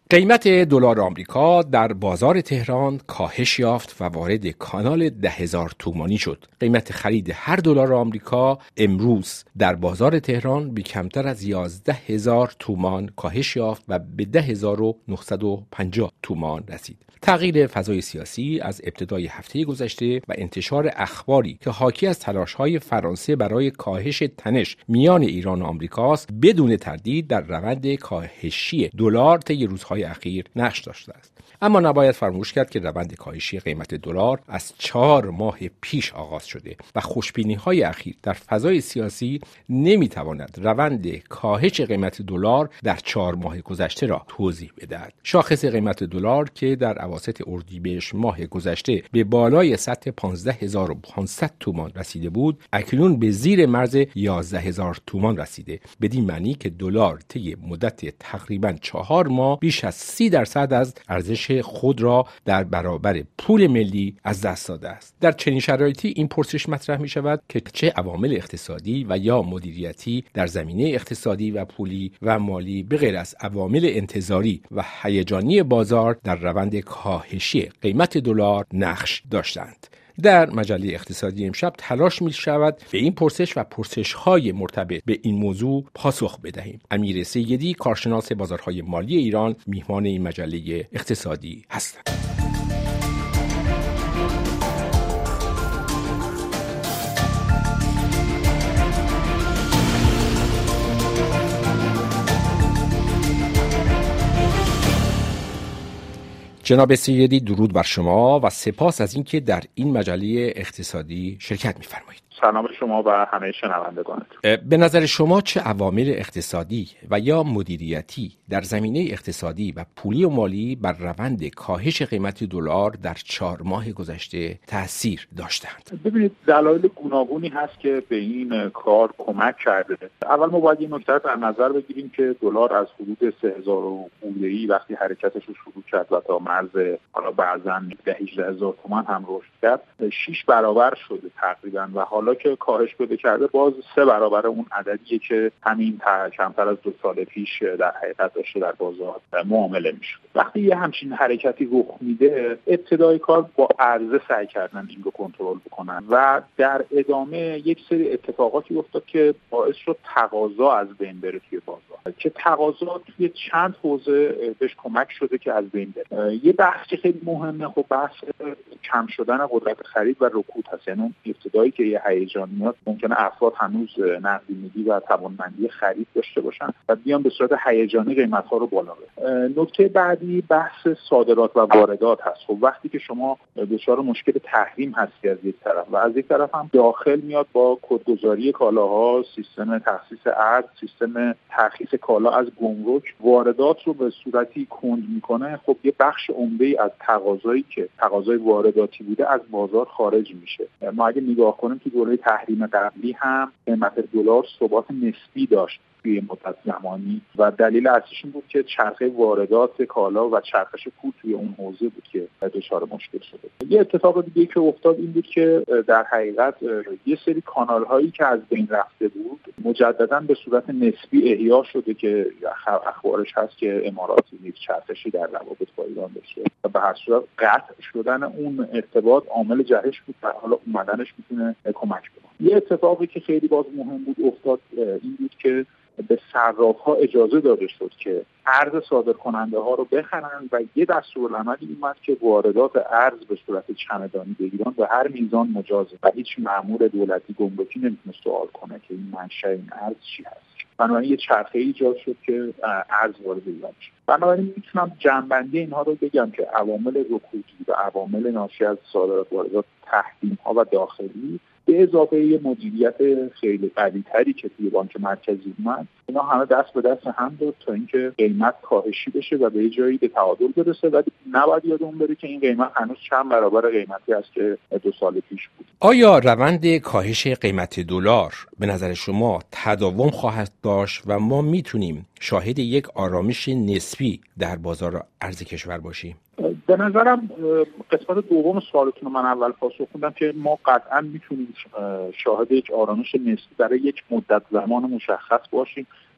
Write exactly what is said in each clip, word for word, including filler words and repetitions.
قیمت دلار آمریکا در بازار تهران کاهش یافت و وارد کانال ده هزار تومانی شد. قیمت خرید هر دلار آمریکا امروز در بازار تهران به کمتر از یازده هزار تومان کاهش یافت و به ده هزار و نهصد و پنجاه تومان رسید. تغییر فضای سیاسی از ابتدای هفته گذشته و انتشار اخباری که حاکی از تلاش‌های فرانسه برای کاهش تنش میان ایران و آمریکاست بدون تردید در روند کاهشی دلار طی روزهای اخیر نقش داشته است. اما نباید فراموش کرد که روند کاهشی قیمت دلار از چهار ماه پیش آغاز شده و خوشبینی‌های اخیر در فضای سیاسی نمی‌تواند روند کاهش قیمت دلار در چهار ماه گذشته را توضیح بدهد. شاخص قیمت دلار که در اواسط اردیبهشت ماه گذشته به بالای سطح پانزده هزار و پانصد تومان رسیده بود، اکنون به زیر مرز یازده هزار تومان رسیده. بدین معنی که دلار طی مدت تقریباً چهار ماه بیش از سی درصد از ارزش خود را در برابر پول ملی از دست داده است. در چنین شرایطی این پرسش مطرح می شود که چه عوامل اقتصادی و یا مدیریتی در زمینه اقتصادی و پولی و مالی به غیر از عوامل انتظاری و هیجانی بازار در روند کاهشی قیمت دلار نقش داشتند. در مجله اقتصادی امشب تلاش می شود به این پرسش و پرسش های مرتبط به این موضوع پاسخ بدهیم. امیر سیدی، کارشناس بازارهای مالی ایران، میهمان این مجله اقتصادی هستند. جناب سیدی، درود بر شما و سپاس از اینکه در این مجله اقتصادی شرکت می‌فرمایید. سلام شما و همه شنوندگانت. به نظر شما چه عوامل اقتصادی و یا مدیریتی در زمینه اقتصادی و پولی و مالی بر روند کاهش قیمت دلار در چهار ماه گذشته تأثیر داشتند؟ ببینید، دلایل گوناگونی هست که به این کار کمک کرده. اول ما باید این نکته در نظر بگیریم که دلار از حدود سه هزار خورده‌ای وقتی حرکتش رو شروع کرد و تا مرز حالا بعضاً ده هجده هزار تومان هم رشد کرد، شش برابر شده تقریباً و حالا که کاهش پیدا کرده باز سه برابر اون عددیه که همین کمتر از دو سال پیش در حقیقت داشته در بازار معامله میشد. وقتی یه همچین حرکتی رخ میده، ابتدای کار با عرضه سعی کردن این رو کنترل بکنن و در ادامه یک سری اتفاقاتی افتاد که باعث شد تقاضا از بین بره توی بازار، که تقاضا توی چند حوزه بهش کمک شده که از بین بره. یه بحث که خیلی مهمه، خب بحث کم شدن قدرت خرید و رکود هست. یعنی ابتدایی که یه هیجان میاد ممکنه افراد هنوز نقدینگی و توانمندی خرید داشته باشن و بیان به صورت هیجانی قیمت‌ها رو بالا ببرن. نکته بعدی بحث صادرات و واردات هست. خب وقتی که شما دچار مشکل تحریم هستی از یک طرف و از یک طرف هم داخل میاد با کدگذاری کالاها، سیستم تخصیص ارز، سیستم ترخیص کالا از گمرک، واردات رو به صورتی کند میکنه، خب یه بخش عمده‌ای از تقاضایی که تقاضای وارداتی بوده از بازار خارج میشه. ما اگه نگاه کنیم تو دوره تحریم قبلی هم قیمت دلار ثبات نسبی داشت توی مدت زمانی و دلیل اصلیش این بود که چرخه واردات کالا و چرخش پول توی اون حوزه بود که دچار مشکل شده. یه اتفاق دیگه که افتاد این بود که در حقیقت یه سری کانال هایی که از بین رفته بود مجددا به صورت نسبی احیا شده که اخبارش هست که امارات یک چرخشی در روابط با ایران داشته و به هر صورت قطع شدن اون ارتباط عامل جهش بود و حالا اومدنش میتونه کمک کنه. یه اتفاقی که خیلی باز مهم بود افتاد این بود که به صراف‌ها اجازه داده شد که ارز صادرکننده ها رو بخرن و یه دستورالعملی اومد که واردات ارز به صورت چمدانی به ایران به هر میزان مجازه و هیچ مأمور دولتی گمرکی نمیتونه سوال کنه که این منشأ این ارز چی هست. بنابراین یه چرخه ایجاد شد که ارز وارد ایران شد. بنابراین میتونم جنبندی اینها رو بگم که عوامل رکودی و عوامل ناشی از صادرات واردات، تحریم‌ها و داخلی به اضافه یه مدیریت خیلی قوی‌تری که توی بانک مرکزی اومد، اینا همه دست به دست هم داد تا اینکه قیمت کاهشی بشه و به جایی به تعادل برسه. ولی نباید یادمون بره که این قیمت هنوز چند برابر قیمتی است که دو سال پیش بود. آیا روند کاهش قیمت دلار به نظر شما تداوم خواهد داشت و ما میتونیم شاهد یک آرامش نسبی در بازار ارز کشور باشیم؟ به نظرم قسمت دوم سوالتون رو من اول پاسخ میدم که ما قطعا میتونیم شاهد یک آرامش نسبی برای یک مدت زمان مشخص باشیم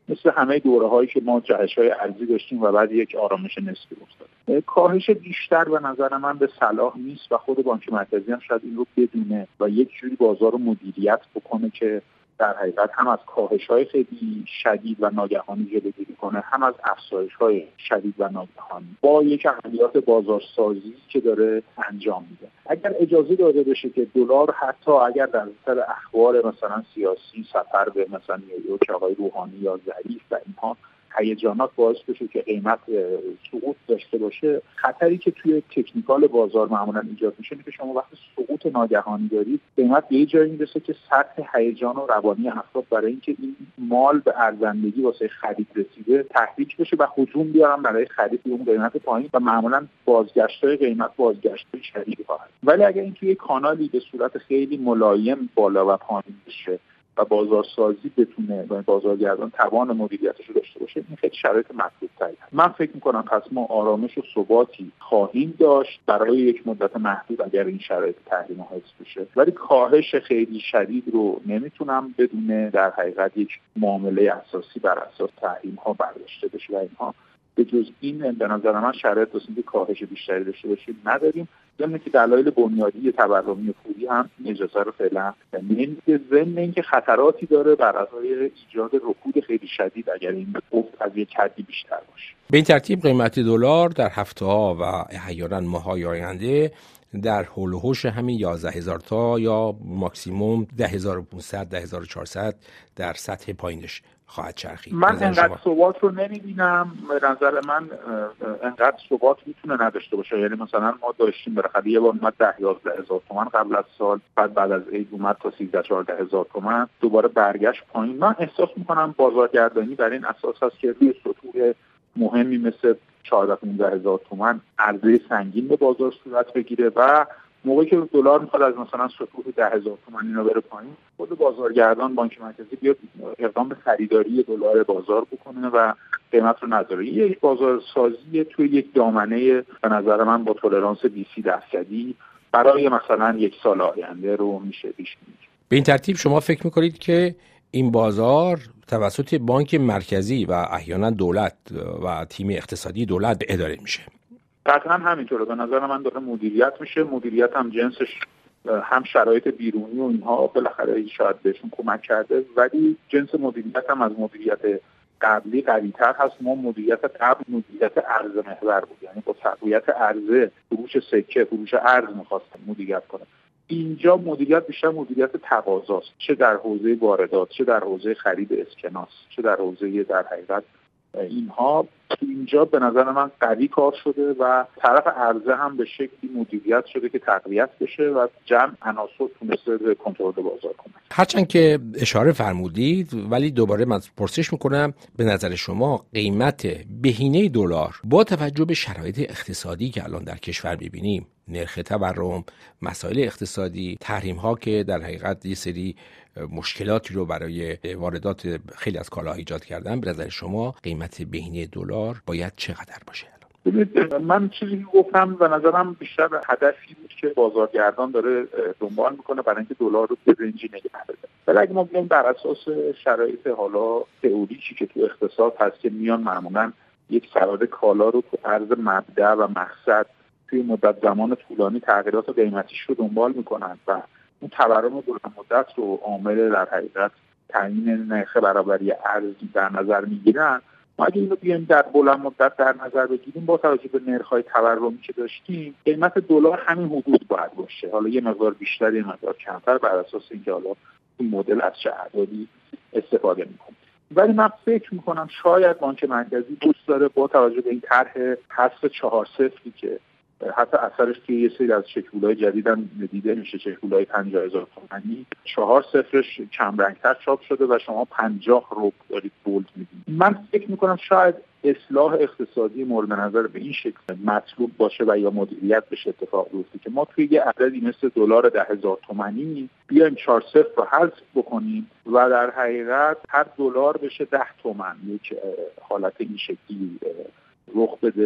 مثل همه دوره‌هایی که ما جهش‌های ارزی داشتیم و بعد یک آرامش نسبی افتاد. کاهش بیشتر به نظر من به صلاح نیست و خود بانک مرکزی هم شاید این رو بدونه و یک جوری بازار رو مدیریت بکنه که در حقیقت هم از کاهش‌های خیلی شدید و ناگهانی جلوگیری کنه، هم از افزایش‌های شدید و ناگهانی با یک عملیات بازارسازی که داره انجام میده. اگر اجازه داده بشه که دلار حتی اگر در اثر اخبار مثلا سیاسی، سفر به مثلا نیویورک آقای روحانی یا ظریف و اینها هیجانات باعث بشه که قیمت سقوط داشته باشه، خطری که توی تکنیکال بازار معمولا ایجاد میشه اینه که شما وقتی سقوط ناگهانی دارید قیمت به یه جایی میرسه که سطح هیجان و روانی افراد برای اینکه این مال به ارزندگی واسه خرید رسیده تحریک بشه و هجوم بیارن برای خرید اون قیمت پایین و معمولا بازگشت‌های قیمت بازگشت‌های شدیدی خواهد. ولی اگر این توی کانالی به صورت خیلی ملایم بالا و پایین بشه و بازارسازی بتونه و بازارگردان توان مدیریتش رو داشته باشه، این خیلی شرایط مطلوب‌تری هست. من فکر می‌کنم پس ما آرامش و ثباتی خواهیم داشت برای یک مدت محدود اگر این شرایط تحریم حفظ بشه، ولی کاهش خیلی شدید رو نمیتونم بدون در حقیقت یک معامله اساسی بر اساس تحریم‌ها برداشته بشه و اینها به جز این به نظر من شرایط واسه اینکه کاهش بیشتری داشته باشیم نداریم. ضمن که دلایل بنیادی تورمی پولی هم اجازه رو فعلا نمیده، ضمن اینکه خطراتی داره برای ایجاد رکود خیلی شدید اگر این افت از یک حدی بیشتر باشه. به این ترتیب قیمت دلار در هفته‌ها و احیانا ماه‌های آینده در حول و حوش همین یازده هزار تا یا ماکسیموم ده هزار و پانصد ده هزار و چهارصد در سطح پایینش خواهد چرخید. من انقدر ثبات رو نمیبینم. به نظر من انقدر ثبات میتونه نداشته باشه. یعنی مثلا ما داشتیم بالاخره یه بار اومد ده یازده هزار تومان قبل از سال، بعد بعد از عید اومد تا سیزده چهارده هزار تومان، دوباره برگشت پایین. من احساس میکنم بازارگردانی برای این اساس هست که روی سطوح مهمی مثل چهارده پانزده هزار تومان عرضه سنگین به بازار صورت بگیره و موقعی که دلار میخواد از مثلا سطوح ده هزار تومان اینا بره پایین، خود بازارگردان بانک مرکزی بیاد اقدام به خریداری دلار بازار بکنه و قیمت رو نذاره. یک بازارسازی توی یک دامنه به نظر من با تولرانس بیست درصدی برای مثلا یک سال آینده رو میشه پیش بینی. به این ترتیب شما فکر میکنید که این بازار توسط بانک مرکزی و احیانا دولت و تیم اقتصادی دولت اداره میشه؟ قطعا همینطوره. به نظر من داره مدیریت میشه. مدیریت هم جنسش هم شرایط بیرونی و اینها بالاخره شاید بهشون کمک کرده، ولی جنس مدیریت هم از مدیریت قبلی قوی‌تر هست. ما مدیریت قبل مدیریت ارز محور بود، یعنی با تقویت عرضه، فروش سکه، فروش ارز می‌خواستیم مدیریت کنیم. اینجا مدیریت بیشتر مدیریت تقاضاست، چه در حوزه واردات، چه در حوزه خرید اسکناس، چه در حوزه در حقیقت اینها. اینجا به نظر من قوی کار شده و طرف عرضه هم به شکلی مدیریت شده که تقویت بشه و جمع عناصر تونسته به کنترل بازار کنه. هرچند که اشاره فرمودید، ولی دوباره من پرسش میکنم به نظر شما قیمت بهینه دلار با توجه به شرایط اقتصادی که الان در کشور میبینیم، نرخ تورم، مسائل اقتصادی، تحریم ها که در حقیقت یه سری مشکلاتی رو برای واردات خیلی از کالاها ایجاد کردن، به نظر شما قیمت بهینه دلار باید چقدر باشه؟ ببینید من چیزی گفتم به نظرم بیشتر هدفی بود که بازارگردان داره دنبال میکنه برای اینکه دلار رو به رنجی نگه داره. ولی اگه ما بگیم بر اساس شرایط حالا تئوریکی که تو اقتصاد هست که میان معمولا یک سواد کالا رو تو عرض مبدأ و مقصد توی مدت زمان طولانی تغییرات قیمتیش رو دنبال میکنن و اون تورم بلند مدت رو عامل در حقیقت تعیین نرخ برابری ارزی در نظر میگیرن. ما اگه اینو بیایم در بلند مدت در نظر بگیریم با توجه به نرخ‌های تورمی که داشتیم، قیمت دلار همین حدود باید باشه، حالا یه مقدار بیشتر یه مقدار کمتر بر اساس اینکه حالا این مدل از چه اعدادی استفاده میکنه. ولی من فکر میکنم شاید بانک مرکزی دوست داره با توجه به این طرح حذف چهار صفری که حتی اثرش که یه سری از چکولای جدید هم دیده میشه، چکولای پنجاه هزار تومانی، چهار صفرش کم رنگتر چاپ شده و شما پنجاه رو دارید بولد میدید. من فکر میکنم شاید اصلاح اقتصادی مورد نظر به این شکل مطلوب باشه و یا مدیریت بشه اتفاق بیفته که ما توی یه عددی مثل دلار ده هزار تومانی بیایم چهار صفر رو حذف بکنیم و در حقیقت هر دلار بشه ده تومن، یک حالت این شکلی رخ بده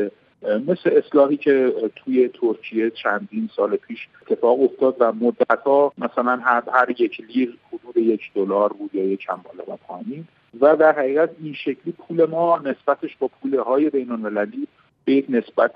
مثل اصلاحی که توی ترکیه چندین سال پیش اتفاق افتاد و مدت‌ها مثلا هر هر یک لیر حدود یک دلار بود یا یک کم بالا و پایین و در حقیقت این شکلی پول ما نسبتش با پول‌های بین‌المللی به یک نسبت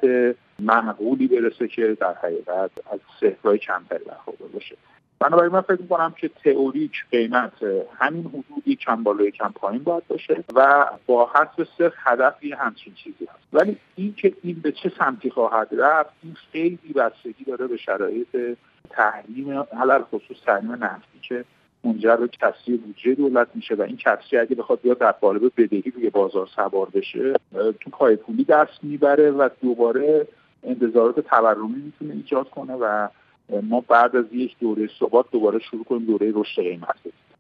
معقولی برسه که در حقیقت از صفرهای کمتری برخوردار باشه. بنابراین من فکر می‌کنم که تئوریک قیمت همین حدودی کم بالا کم پایین باید باشه و با حسب صرف هدفی همچین چیزی هست. ولی این که این به چه سمتی خواهد رفت این خیلی بستگی داره به شرایط تحریم علل خصوص تحریم نفتی که منجر به کسری بودجه دولت میشه و این کسری اگه بخواد بیاد در قالب بدهی روی بازار سوار بشه تو پای پولی دست میبره و دوباره انتظارات تورمی میتونه ایجاد کنه و ما بعد از یک دوره ثبات دوباره شروع کنیم دوره رشد قیمت.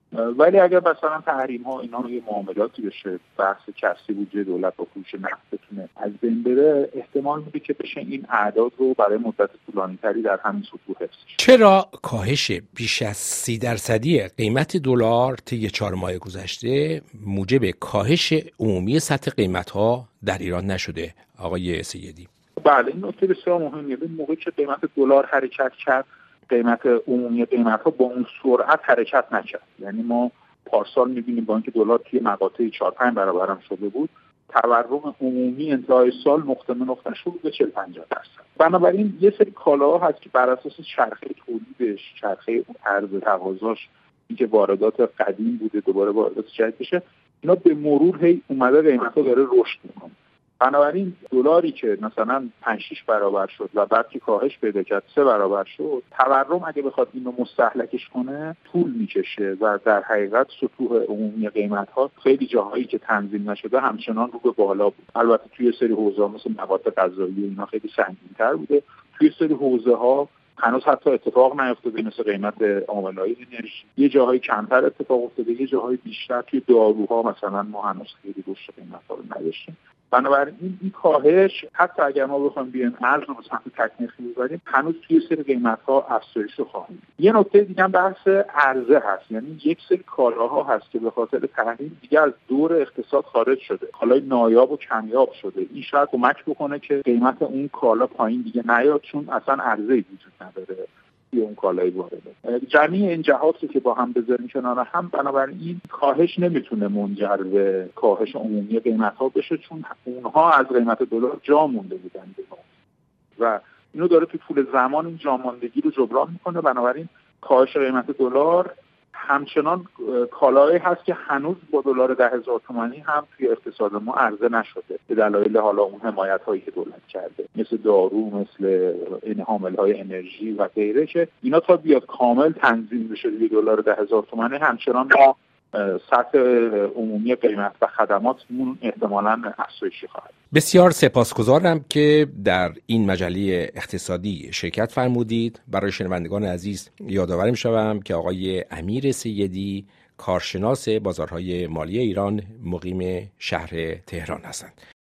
ولی اگر مثلا تحریم ها اینا رو یه معاملاتی بشه بحث کسری بودجه دولت با فروش نفت بتونه از بین بره احتمال میده که بشه این اعداد رو برای مدت طولانی تری در همین سطوح حفظ. چرا کاهش بیش از سی درصدی قیمت دلار طی چهار ماه گذشته موجب کاهش عمومی سطح قیمت ها در ایران نشده آقای سیدی؟ بله این نکته بسیار مهمه. به موقعی که قیمت دلار حرکت کرد قیمت عمومی قیمت ها با اون سرعت حرکت نکرد. یعنی ما پارسال می‌بینیم با اینکه دلار توی مقاطع چهار پنج برابر هم شده بود تورم عمومی انتهای سال نقطه به نقطه شروع به چهل پنجاه درصد. بنابراین یه سری کالاها هست که بر اساس چرخه تولیدش، چرخه عرضه تقاضاش، اینکه واردات قدیم بوده دوباره واردات جدید بشه، اینا به مرور هی اومده قیمت‌ها داره رشد می‌کنه. بنابراین دلاری که مثلا پنج شش برابر شد و بعد که کاهش پیدا کرد سه برابر شد، تورم اگه بخواد اینو مستهلکش کنه طول میکشه و در حقیقت سطوح عمومی قیمت ها خیلی جاهایی که تنظیم نشده همچنان رو به بالا بود. البته توی سری حوزه ها مثل مواد غذایی اینا خیلی سنگین‌تر بوده، توی سری حوزه ها هنوز حتی اتفاق نیفتاده مثل قیمت عامل‌های انرژی، یه جاهای کمتر اتفاق افتاده، یه جاهای بیشتر. توی داروها مثلا ما هنوز خیلی رشد قیمت‌ها رو نداشتیم. بنابراین این کاهش حتی اگر ما بخوایم بیایم ارز رو به سمت تکنیکی ببریم هنوز توی سری قیمت‌ها افزایش رو خواهیم. یه نکته دیگه هم بحث عرضه هست. یعنی یک سری کالاها هست که به خاطر تحریم دیگه از دور اقتصاد خارج شده، کالای نایاب و کمیاب شده. این شاید کمک بکنه که قیمت اون کالا پایین دیگه نیاد چون اصلا عرضه‌ای وجود نداره توی اون کالای وارده. جمعی این جهاتی که با هم بذاریم کنار هم، بنابراین این کاهش نمیتونه منجر به کاهش عمومی قیمت‌ها بشه چون اونها از قیمت دلار جا مونده بودن و اینو داره توی طول زمان این جا ماندگی رو جبران میکنه. بنابراین کاهش قیمت دلار همچنان کالایی هست که هنوز با دلار ده هزار تومانی هم توی اقتصاد ما عرضه نشده به دلایل حالا اون حمایت هایی که دولت کرده مثل دارو، مثل این حاملهای انرژی و غیره که اینا تا بیاد کامل تنظیم بشه روی دلار ده هزار تومانی همچنان ما سطح عمومی قیمت و خدماتمون احتمالاً افزایشی خواهد. بسیار سپاسگزارم که در این مجله اقتصادی شرکت فرمودید. برای شنوندگان عزیز یادآور می‌شوم که آقای امیر سیدی کارشناس بازارهای مالی ایران مقیم شهر تهران هستند.